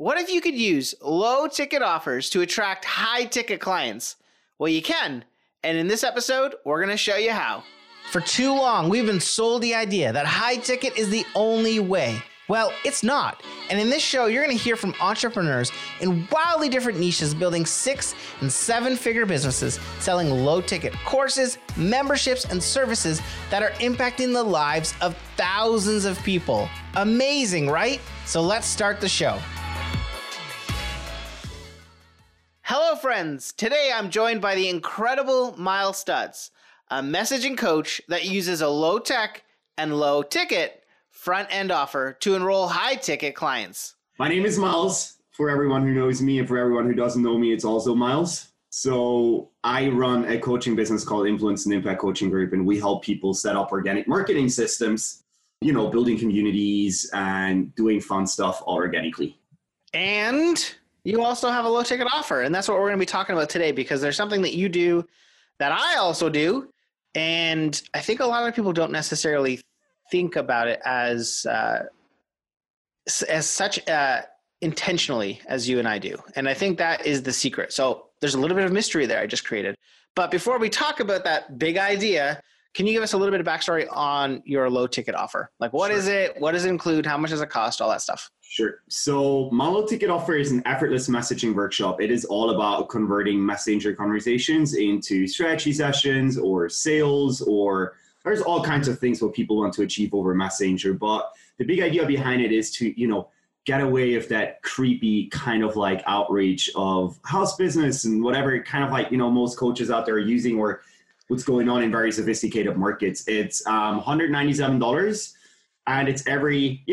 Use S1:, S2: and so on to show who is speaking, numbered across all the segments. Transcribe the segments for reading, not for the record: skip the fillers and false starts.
S1: What if you could use low ticket offers to attract high ticket clients? Well, you can. And in this episode, we're going to show you how. For too long, we've been sold the idea that high ticket is the only way. Well, it's not. And in this show, you're going to hear from entrepreneurs in wildly different niches building 6- and 7-figure businesses, selling low-ticket courses, memberships, and services that are impacting the lives of thousands of people. Amazing, right? So let's start the show. Hello, friends. Today, I'm joined by the incredible Miles Stutz, a messaging coach that uses a low-tech and low-ticket front-end offer to enroll high-ticket clients.
S2: My name is Miles. For everyone who knows me and for everyone who doesn't know me, it's also Miles. So I run a coaching business called Influence and Impact Coaching Group, and we help people set up organic marketing systems, building communities and doing fun stuff all organically.
S1: And you also have a low-ticket offer, and that's what we're going to be talking about today, because there's something that you do that I also do, and I think a lot of people don't necessarily think about it as such intentionally as you and I do. And I think that is the secret. So there's a little bit of mystery there I just created. But before we talk about that big idea, can you give us a little bit of backstory on your low ticket offer? Like, what is it? What does it include? How much does it cost? All that stuff.
S2: Sure. So my low ticket offer is an effortless messaging workshop. It is all about converting messenger conversations into strategy sessions or sales, or there's all kinds of things what people want to achieve over Messenger. But the big idea behind it is to, get away with that creepy kind of like outreach of house business and whatever kind of like, most coaches out there are using, or what's going on in very sophisticated markets. It's $197, and it's every,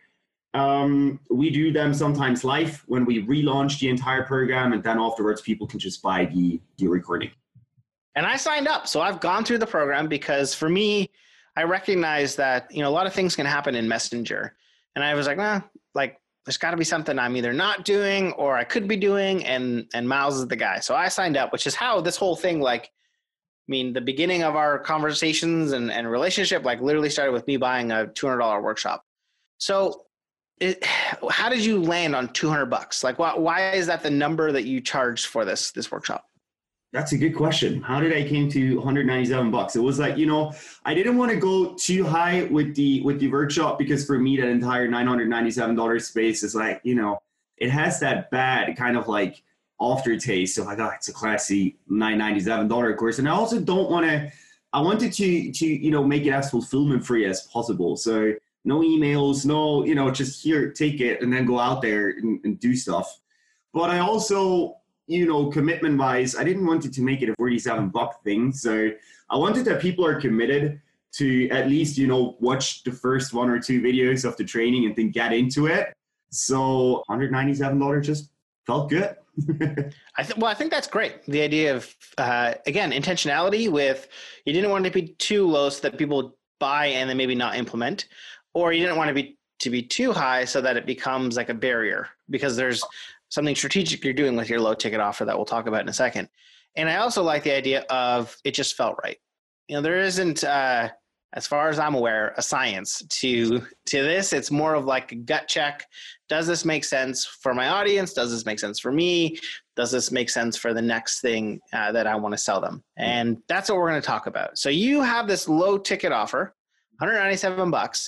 S2: we do them sometimes live when we relaunch the entire program, and then afterwards people can just buy the recording.
S1: And I signed up. So I've gone through the program because for me, I recognize that, a lot of things can happen in Messenger. And I was like, there's got to be something I'm either not doing or I could be doing. And Miles is the guy. So I signed up, which is how this whole thing, the beginning of our conversations and relationship, literally started with me buying a $200 workshop. So how did you land on $200? Why is that the number that you charged for this workshop?
S2: That's a good question. How did I came to $197? It was I didn't want to go too high with the workshop, because for me, that entire $997 space is it has that bad kind of aftertaste of it's a classy $997 course. And I also I wanted to make it as fulfillment free as possible. So no emails, no, just here, take it and then go out there and do stuff. But I also, commitment wise, I didn't want it to make it a $47 thing. So I wanted that people are committed to at least, watch the first 1 or 2 videos of the training and then get into it. So $197 just felt good.
S1: I think that's great. The idea of, again, intentionality with, you didn't want it to be too low so that people buy and then maybe not implement, or you didn't want to be too high so that it becomes like a barrier, because there's something strategic you're doing with your low ticket offer that we'll talk about in a second. And I also like the idea of, it just felt right. There isn't, as far as I'm aware, a science to this. It's more of like a gut check. Does this make sense for my audience? Does this make sense for me? Does this make sense for the next thing that I want to sell them? And that's what we're going to talk about. So you have this low ticket offer, $197,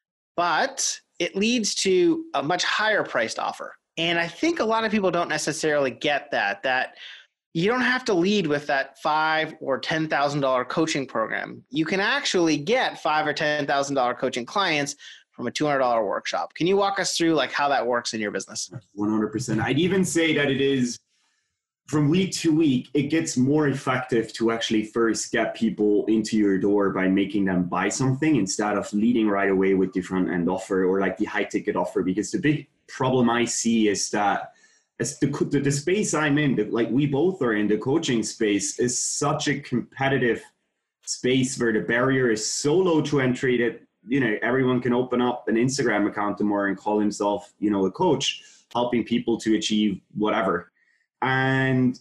S1: but it leads to a much higher priced offer. And I think a lot of people don't necessarily get that you don't have to lead with that $5,000 or $10,000 coaching program. You can actually get $5,000 or $10,000 coaching clients from a $200 workshop. Can you walk us through how that works in your business?
S2: 100%. I'd even say that it is, from week to week, it gets more effective to actually first get people into your door by making them buy something instead of leading right away with the front end offer or the high ticket offer. Because the big problem I see is that it's the space I'm in, we both are in, the coaching space is such a competitive space where the barrier is so low to entry that, everyone can open up an Instagram account tomorrow and call himself, a coach, helping people to achieve whatever. And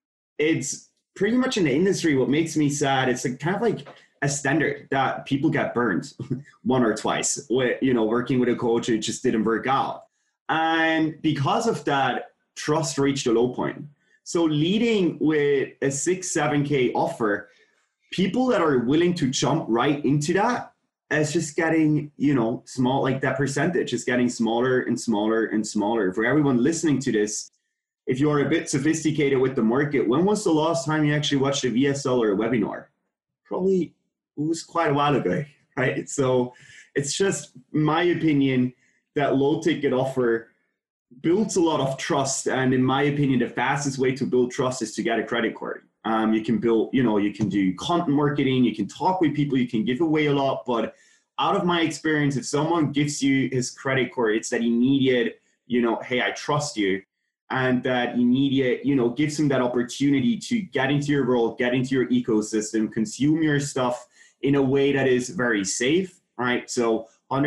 S2: it's pretty much in the industry, what makes me sad, it's kind of a standard that people get burned one or twice. Working with a coach, it just didn't work out. And because of that, trust reached a low point. So leading with a 6-7K offer, people that are willing to jump right into that, it's just getting, small, like that percentage is getting smaller and smaller and smaller. For everyone listening to this, if you're a bit sophisticated with the market, when was the last time you actually watched a VSL or a webinar? Probably it was quite a while ago, right? So it's just my opinion that low ticket offer builds a lot of trust. And in my opinion, the fastest way to build trust is to get a credit card. You can build, you can do content marketing, you can talk with people, you can give away a lot. But out of my experience, if someone gives you his credit card, it's that immediate, hey, I trust you. And that immediate, gives him that opportunity to get into your world, get into your ecosystem, consume your stuff in a way that is very safe, right? So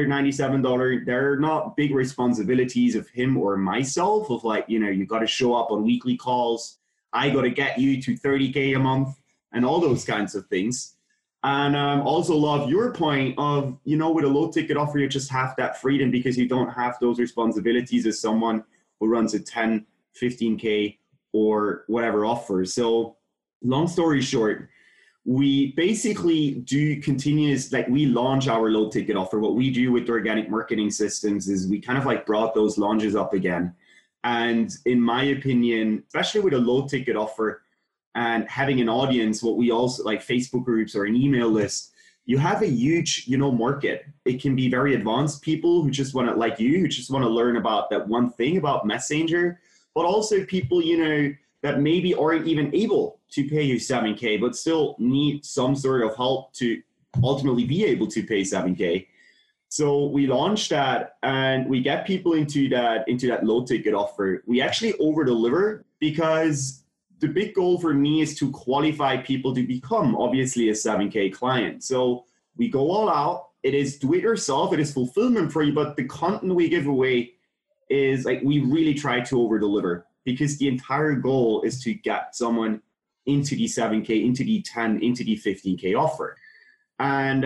S2: $197, there are not big responsibilities of him or myself of like, you got to show up on weekly calls. I got to get you to 30K a month and all those kinds of things. And also love your point of, with a low ticket offer, you just have that freedom because you don't have those responsibilities as someone who runs a 10, 15K or whatever offer. So long story short, we basically do continuous, like we launch our low ticket offer. What we do with organic marketing systems is we kind of like brought those launches up again. And in my opinion, especially with a low ticket offer and having an audience, what we also like Facebook groups or an email list, you have a huge, market. It can be very advanced people who just want to, like you, who just want to learn about that one thing about Messenger, but also people, that maybe aren't even able to pay you 7K, but still need some sort of help to ultimately be able to pay 7K. So we launched that and we get people into that low ticket offer. We actually over deliver because the big goal for me is to qualify people to become obviously a 7K client. So we go all out. It is do it yourself. It is fulfillment free, but the content we give away is like we really try to over deliver because the entire goal is to get someone into the 7K, into the 10, into the 15K offer. And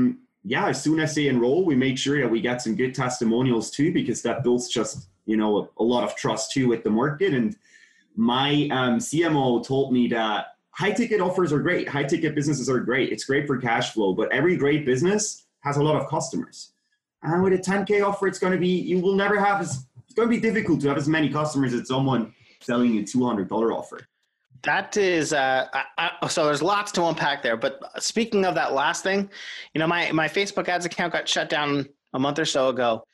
S2: as soon as they enroll, we make sure that we get some good testimonials too, because that builds just, a lot of trust too with the market. And my CMO told me that high ticket offers are great. High ticket businesses are great. It's great for cash flow, but every great business has a lot of customers. And with a 10K offer, it's going to be difficult to have as many customers as someone selling a $200 offer.
S1: That is, so there's lots to unpack there. But speaking of that last thing, my Facebook ads account got shut down a month or so ago.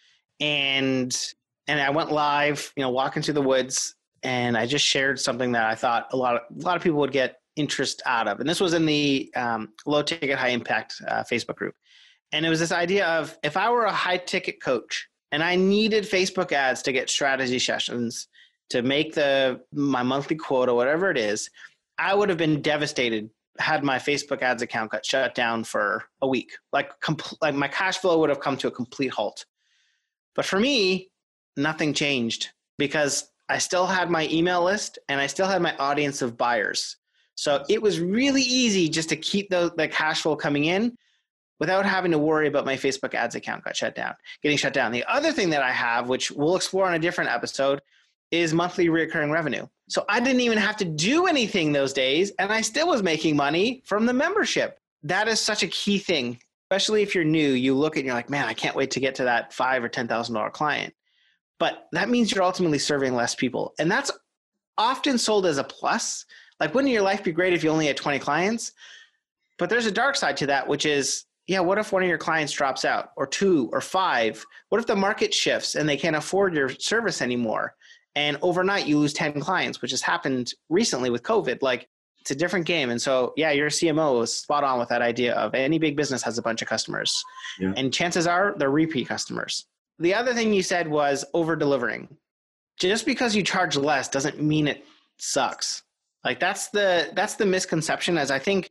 S1: And I went live, walking through the woods, and I just shared something that I thought a lot of people would get interest out of. And this was in the low ticket, high impact Facebook group. And it was this idea of if I were a high ticket coach and I needed Facebook ads to get strategy sessions to make my monthly quota, whatever it is, I would have been devastated had my Facebook ads account got shut down for a week. Like my cash flow would have come to a complete halt. But for me, nothing changed because I still had my email list and I still had my audience of buyers. So it was really easy just to keep the cash flow coming in without having to worry about my Facebook ads account getting shut down. The other thing that I have, which we'll explore on a different episode, is monthly recurring revenue. So I didn't even have to do anything those days, and I still was making money from the membership. That is such a key thing, especially if you're new. You look at it and you're like, man, I can't wait to get to that $5,000 or $10,000 client. But that means you're ultimately serving less people. And that's often sold as a plus. Like, wouldn't your life be great if you only had 20 clients? But there's a dark side to that, which is, what if one of your clients drops out, or 2 or 5? What if the market shifts and they can't afford your service anymore? And overnight you lose 10 clients, which has happened recently with COVID. Like, it's a different game. And so, your CMO is spot on with that idea of any big business has a bunch of customers. Yeah. And chances are they're repeat customers. The other thing you said was over delivering. Just because you charge less doesn't mean it sucks. Like that's the misconception, as I think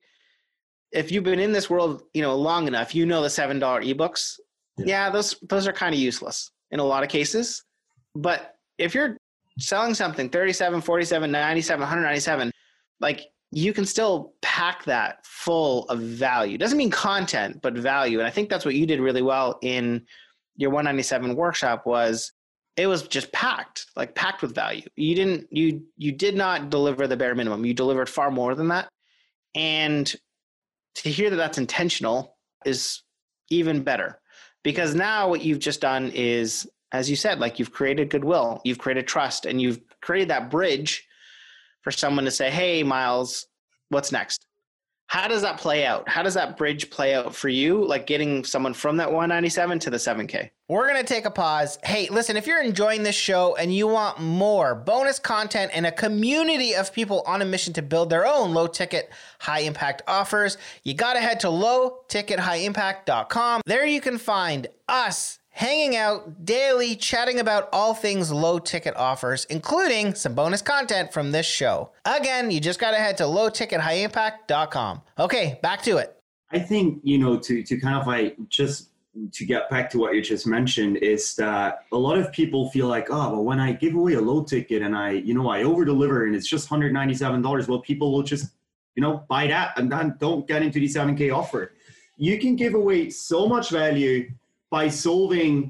S1: if you've been in this world, long enough, the $7 ebooks. Yeah, those are kind of useless in a lot of cases. But if you're selling something 37, 47, 97, 197, like you can still pack that full of value. Doesn't mean content, but value. And I think that's what you did really well in your 197 workshop was it was just packed with value. You did not deliver the bare minimum. You delivered far more than that. And to hear that that's intentional is even better, because now what you've just done is, as you said, like, you've created goodwill, you've created trust, and you've created that bridge for someone to say, hey, Miles, what's next? How does that play out? How does that bridge play out for you? Like getting someone from that 197 to the 7K.
S3: We're going to take a pause. Hey, listen, if you're enjoying this show and you want more bonus content and a community of people on a mission to build their own low ticket, high impact offers, you got to head to lowtickethighimpact.com. There you can find us hanging out daily, chatting about all things low ticket offers, including some bonus content from this show. Again, you just got to head to lowtickethighimpact.com. Okay, back to it.
S2: I think, to kind of like just to get back to what you just mentioned is that a lot of people feel like, oh, well, when I give away a low ticket and I over deliver and it's just $197, well, people will just, buy that and then don't get into the 7K offer. You can give away so much value by solving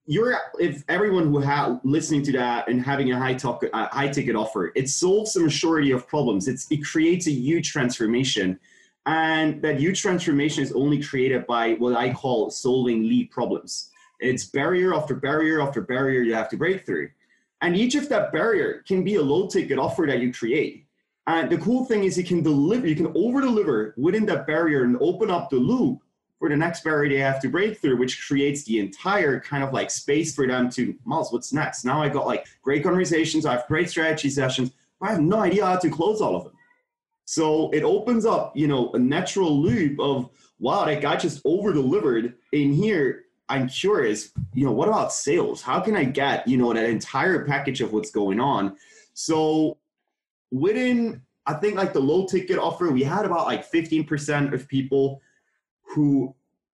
S2: if everyone who listening to that and having a high ticket offer, it solves the majority of problems. It creates a huge transformation. And that huge transformation is only created by what I call solving lead problems. It's barrier after barrier after barrier you have to break through. And each of that barrier can be a low ticket offer that you create. And the cool thing is you can over deliver within that barrier and open up the loop for the next barrier they have to break through, which creates the entire kind of like space for them to, Miles, what's next? Now I got like great conversations, I have great strategy sessions, but I have no idea how to close all of them. So it opens up, a natural loop of, wow, that guy just over-delivered in here. I'm curious, what about sales? How can I get, that entire package of what's going on? So within, I think like the low ticket offer, we had about like 15% of people who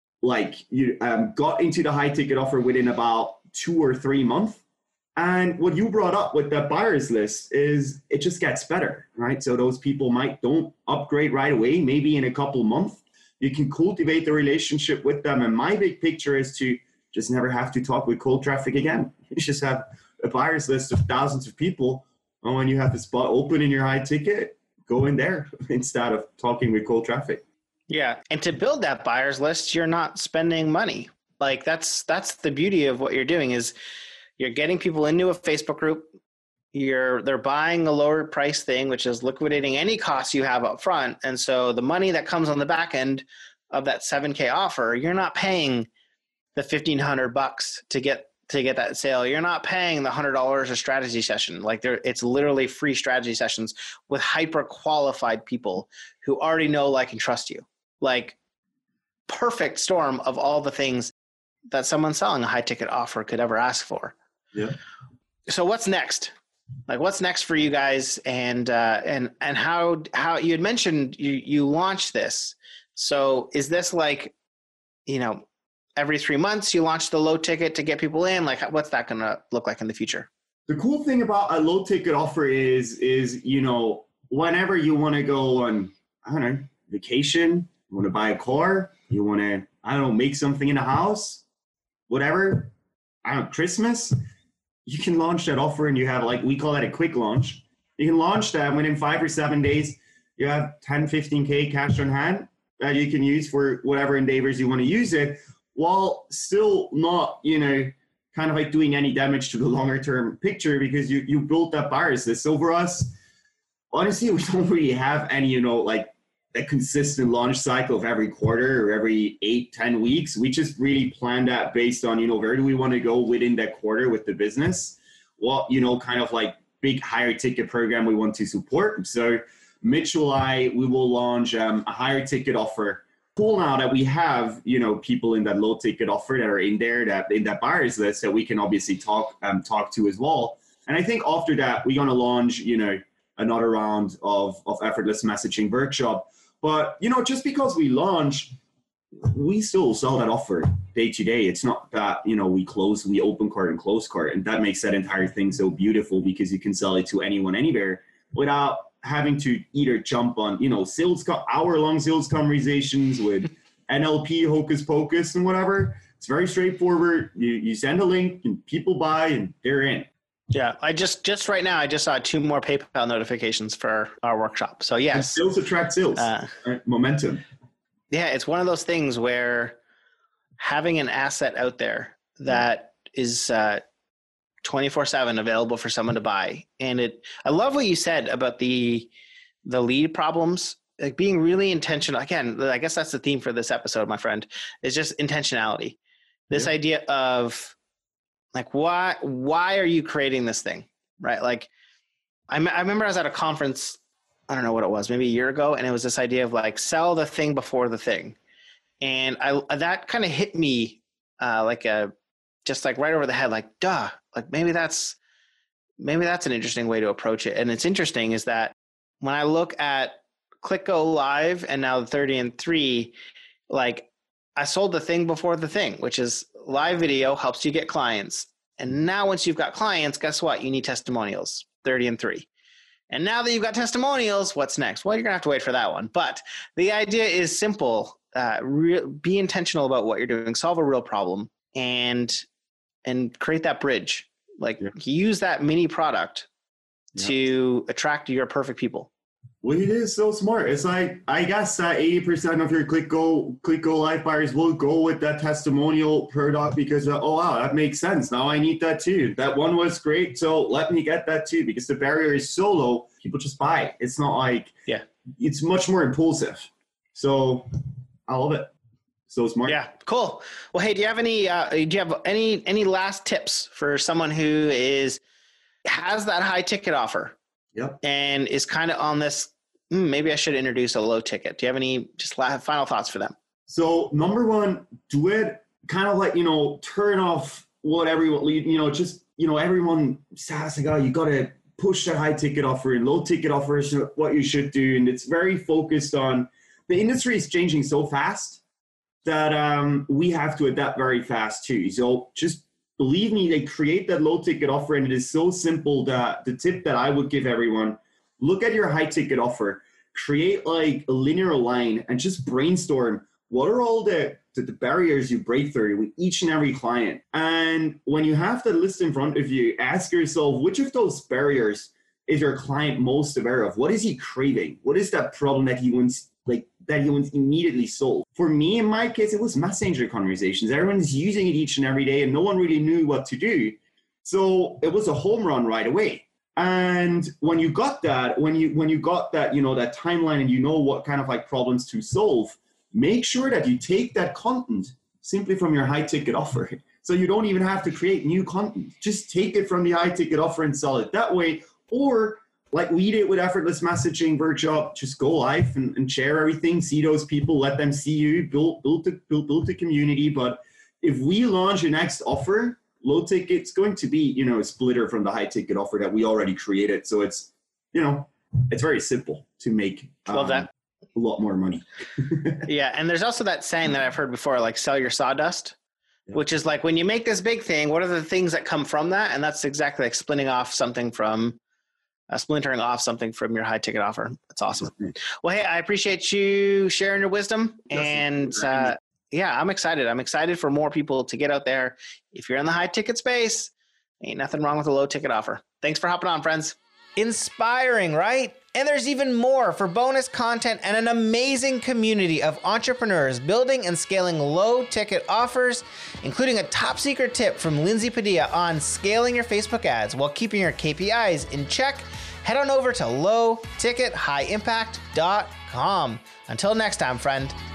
S2: got into the high ticket offer within about 2 or 3 months. And what you brought up with that buyers list is it just gets better, right? So those people don't upgrade right away, maybe in a couple months. You can cultivate the relationship with them. And my big picture is to just never have to talk with cold traffic again. You just have a buyers list of thousands of people. And when you have the spot open in your high ticket, go in there instead of talking with cold traffic.
S1: Yeah. And to build that buyers list, you're not spending money. Like that's the beauty of what you're doing is you're getting people into a Facebook group. They're buying a lower price thing, which is liquidating any costs you have up front. And so the money that comes on the back end of that 7K offer, you're not paying the $1,500 to get that sale. You're not paying the $100 a strategy session. Like it's literally free strategy sessions with hyper qualified people who already know, like, and trust you. Like perfect storm of all the things that someone selling a high ticket offer could ever ask for.
S2: Yeah.
S1: So what's next? Like what's next for you guys? And how you had mentioned you launched this. So is this like, every 3 months you launch the low ticket to get people in? Like what's that going to look like in the future?
S2: The cool thing about a low ticket offer is whenever you want to go on, vacation, you want to buy a car, you want to, make something in the house, whatever, Christmas, you can launch that offer and you have we call that a quick launch. You can launch that within 5 or 7 days. You have 10, 15K cash on hand that you can use for whatever endeavors you want to use it, while still not, kind of like doing any damage to the longer term picture because you built that buyers list. So for us, honestly, we don't really have any, a consistent launch cycle of every quarter or every 8-10 weeks. We just really plan that based on, where do we want to go within that quarter with the business? What, kind of like big higher ticket program we want to support. So mid-July, we will launch a higher ticket offer. Cool now that we have, people in that low ticket offer that are in there, that in that buyers list that we can obviously talk to as well. And I think after that, we're going to launch, another round of effortless messaging workshop. But, just because we launch, we still sell that offer day to day. It's not that, we open cart and close cart. And that makes that entire thing so beautiful because you can sell it to anyone, anywhere without having to either jump on, hour-long sales conversations with NLP hocus pocus and whatever. It's very straightforward. You send a link and people buy and they're in.
S1: Yeah, I just right now, I just saw 2 more PayPal notifications for our workshop. So yes.
S2: And sales attract sales, right? Momentum.
S1: Yeah, it's one of those things where having an asset out there that is 24/7 available for someone to buy. And I love what you said about the lead problems, like being really intentional. Again, I guess that's the theme for this episode, my friend, is just intentionality. This idea of like, why are you creating this thing? Right? Like I remember I was at a conference, I don't know what it was, maybe a year ago. And it was this idea of like, sell the thing before the thing. And that kind of hit me just like right over the head, like, duh, like maybe that's an interesting way to approach it. And it's interesting is that when I look at ClickGo Live and now the 30 and 3, like I sold the thing before the thing, which is live video helps you get clients. And now once you've got clients, guess what? You need testimonials, 30 and 3. And now that you've got testimonials, what's next? Well, you're gonna have to wait for that one. But the idea is simple. Be intentional about what you're doing, solve a real problem, and create that bridge. Like use that mini product to attract your perfect people.
S2: Well, it is so smart. It's like, I guess that 80% of your ClickGo Live buyers will go with that testimonial product because, oh, wow, that makes sense. Now I need that too. That one was great, so let me get that too, because the barrier is so low, people just buy. It's not like, it's much more impulsive. So I love it. So smart.
S1: Yeah, cool. Well, hey, do you have any last tips for someone who has that high ticket offer?
S2: Yep. And
S1: is kind of on this, maybe I should introduce a low ticket. Do you have any just final thoughts for them?
S2: So number one, do it kind of like, turn off what everyone, everyone says like, oh, you got to push that high ticket offer, and low ticket offer is what you should do. And it's very focused on, the industry is changing so fast that we have to adapt very fast too. So just believe me, they create that low ticket offer, and it is so simple that the tip that I would give everyone, look at your high ticket offer, create like a linear line and just brainstorm what are all the barriers you break through with each and every client. And when you have the list in front of you, ask yourself, which of those barriers is your client most aware of? What is he craving? What is that problem that he wants immediately solve? For me, in my case, it was messenger conversations. Everyone's using it each and every day and no one really knew what to do. So it was a home run right away. And when you got that, when you got that, that timeline and what kind of like problems to solve, make sure that you take that content simply from your high ticket offer. So you don't even have to create new content. Just take it from the high ticket offer and sell it that way. Or like we did with Effortless Messaging Workshop, just go live and share everything, see those people, let them see you, build the community. But if we launch a next offer, low ticket, it's going to be, a splitter from the high ticket offer that we already created. So it's, it's very simple to make
S1: Love that.
S2: A lot more money.
S1: Yeah. And there's also that saying that I've heard before, like sell your sawdust, which is like when you make this big thing, what are the things that come from that? And that's exactly like splintering off something from your high ticket offer. That's awesome. Well, hey, I appreciate you sharing your wisdom. And I'm excited. I'm excited for more people to get out there. If you're in the high ticket space, ain't nothing wrong with a low ticket offer. Thanks for hopping on, friends.
S3: Inspiring, right? And there's even more for bonus content and an amazing community of entrepreneurs building and scaling low ticket offers, including a top secret tip from Lindsay Padilla on scaling your Facebook ads while keeping your KPIs in check. Head on over to lowtickethighimpact.com. Until next time, friend.